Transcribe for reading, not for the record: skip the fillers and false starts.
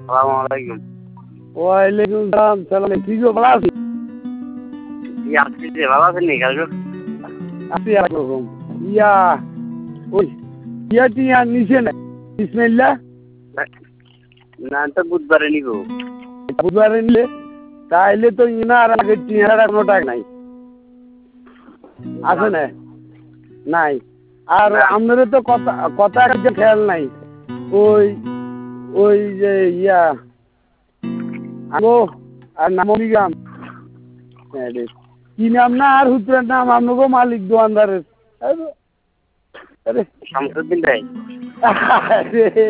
আসসালামালাইকুম। ওয়ালাইকুম সালাম। সালাম, কি গো, ভালো আছি? আপনি যে ভালো আছেন নি কালকে? আছি একরকম। ইয়া ওই টিয়া নিচে না বিসমিল্লাহ। না তো বুধবারে নিব। বুধবারে নিলে তাইলে তো ইনার আগে টিয়ার কোনো টাকা নাই, আছে না? নাই। আর আমাদের তো কথা কথা যে খেয়াল নাই। ওই ওই যে ইয়া আগো আর নামনি গ্রাম, কি নাম না আর হুতুরের নাম আপনাকে মালিক দোয়ানদারের। আরে শামসুদ্দিন ভাই। আরে